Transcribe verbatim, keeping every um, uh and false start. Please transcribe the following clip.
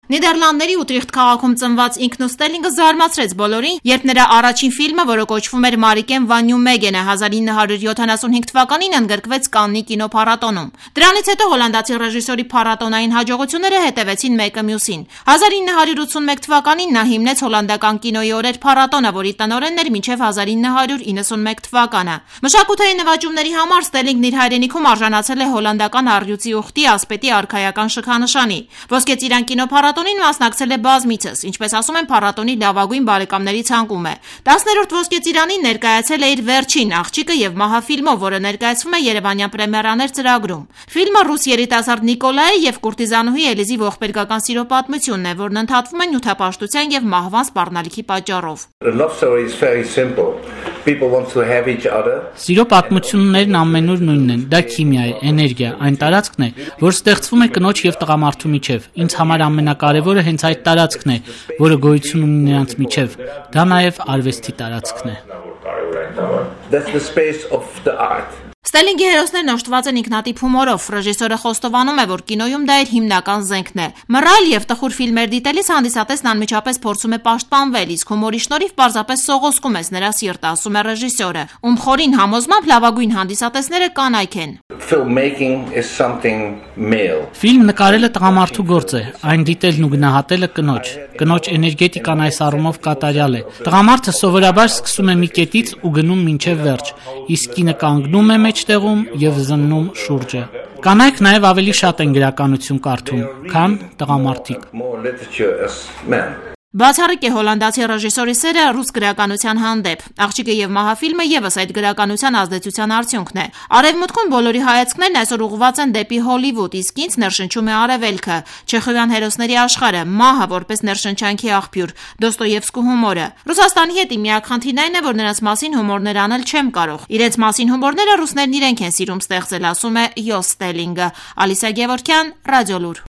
Նիդերլանդների Ուտրիխտ քաղաքում ծնված ինքնու Ստելինգը զարմացրեց բոլորին, երբ նրա առաջին ֆիլմը, որը կոչվում էր Մարիկեն Վանյու Մեգենը, հազար ինը հարյուր յոթանասունհինգ թվականին ընդգրկվեց Կաննի կինոփառատոնում։ Դրանից հետո հոլանդացի ռեժիսորի փառատոնային հաջողությունները հետևեցին մեկը մյուսին։ հազար ինը հարյուր ութսունմեկ թվականին նա հիմնեց հոլանդական կինոյի օրեր փառատոնը, որի տնօրենն էր մինչև հազար ինը հարյուր իննսունմեկ թվականը։ Մշակութային նվաճումների համար Ստելինգն իր հայրենիքում արժանացել է հոլանդական առյուծի ուխտի ասպետի արքայական շքանշանի։ Ոսկե ծիրան կինոփառատոնին մասնակցել է բազմիցս, ինչպես ասում են, փառատոնի լավագույն բարեկամների ցանկում է։ տասներորդ ոսկե ծիրանին ներկայացել է իր վերջին աղջիկը եւ մահա ֆիլմով, որը ներկայացվում է Երևանյան պրեմիերաներ ծրագրում։ Ֆիլմը ռուս երիտասարդ Նիկոլայի եւ կուրտիզանուհի Էլիզի ողբերգական սիրո պատմությունն է, որն ընդհատվում է նյութապաշտության եւ մահվան սպառնալիքի պատճառով։ Սիրո պատմություններն ամենուր նույնն են, դա քիմիա է, էներգիա, այն տարածքն է, որ ստեղծվում է կնոջ եւ տղամարդու միջեւ։ Ինձ համար ամենակարևորը հենց այդ տարածքն է, որը գոյություն ունի նրանց միջեւ։ Դա նաեւ արվեստի տարածքն է։ Ստելինգի հերոսներն օժտված են ինքնատիպ հումորով։ Ռեժիսորը խոստովանում է, որ կինոյում դա իր հիմնական զենքն է։ Մռայլ եւ տխուր ֆիլմեր դիտելիս հանդիսատեսն անմիջապես փորձում է պաշտպանվել, իսկ հումորի շնորհիվ պարզապես սողոսկում ես նրա սիրտը, ասում է ռեժիսորը, ում խորին համոզմամբ լավագույն հանդիսատեսները կանայք են։ Ֆիլմ նկարելը տղամարդու գործ է, այն դիտելն ու գնահատելը կնոջ։ Կնոջ էներգետիկան այս առումով կատարյալ է։ Տղամարդը սովորաբար սկսում է մի կետից ու գնում մինչև վերջ, իսկ կինը կանգնում է մեջտեղում եւ զննում շուրջը։ Կանայք նաեւ ավելի շատ են գրականություն կարդում, քան տղամարդիկ։ Բացառիկ է հոլանդացի ռեժիսորի սերը ռուս գրականության հանդեպ։ Աղջիկը եւ մահա ֆիլմը եւս այդ գրականության ազդեցության արդյունքն է։ Արևմուտքում բոլորի հայացքներն այսօր ուղղված են դեպի Հոլիվուդ, իսկ ինձ ներշնչում է արևելքը, չեխովյան հերոսների աշխարհը, մահը որպես ներշնչանքի աղբյուր, Դոստոևսկու հումորը։ Ռուսաստանի հետ միակ խնդիրն այն է, որ նրանց մասին հումորներ անել չեմ կարող։ Իրենց մասին հումորները ռուսներն իրենք են սիրում ստեղծել, ասում է Յոս Ստելինգը։ Ալիսա Գևորգյան, Ռադիոլուր։